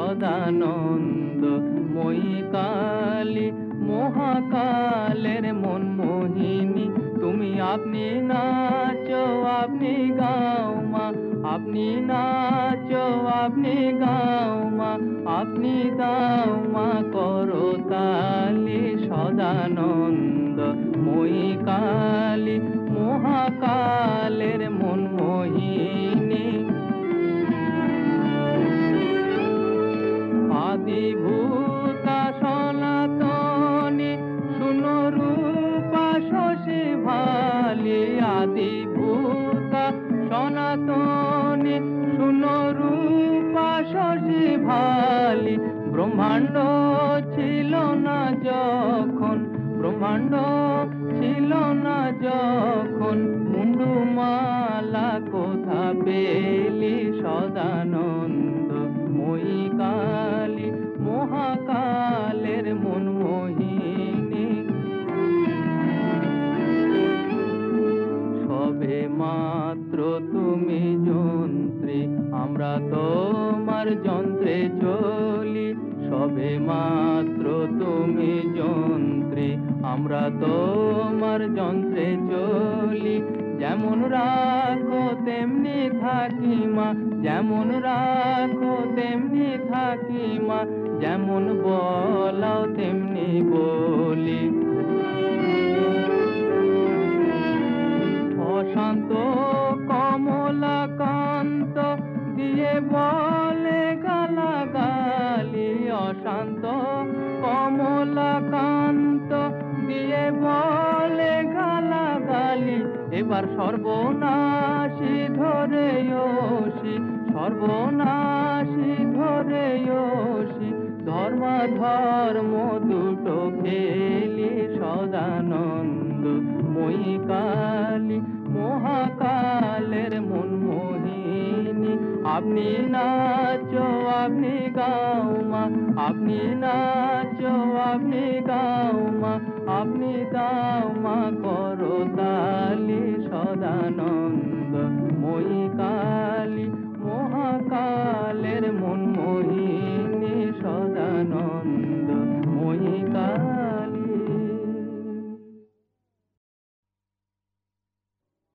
সদানন্দ মই কালী মহাকালের মন মোহিনী তুমি আপনি নাচো আপনি গাও মা আপনি নাচো আপনি গাও মা আপনি দাও মা করতালি সদানন্দ মই কালী মহাকালের মন মোহিনী আদিভূতা সনাতনী শুনো রূপা শশী ভালি আদিভূতা সনাতনী শুনো রূপা শশী ভালি ব্রহ্মাণ্ড ছিল না যখন ব্রহ্মাণ্ড ছিল না যখন মুন্ডুমালা কোথা পেলি সদানন্দ মই কালী মহাকালের মন মোহিনী সবে মাত্র তুমি যন্ত্রী আমরা তোমার যন্ত্রে চলি সবে মাত্র তুমি যন্ত্রী আমরা তোমার যন্ত্রে চলি যেমন রাখো তেমনি থাকি মা যেমন রাখো তেমনি থাকি মা যেমন বলাও তেমনি বলি অশান্ত কমলাকান্ত দিয়ে বলে গালাগালি অশান্ত কমলাকান্ত দিয়ে বলে গালাগালি এবার সর্বনাশী ধরে ওষি সর্বনাশী ধরে ওষি ধর্ম দুটো খেলি সদানন্দ মই কালী মহাকালের মন মোহিনী আপনি নাচো আপনি গাও মা আপনি নাচো আপনি গাও মা আপনি দাও মা করতালি সদানন্দ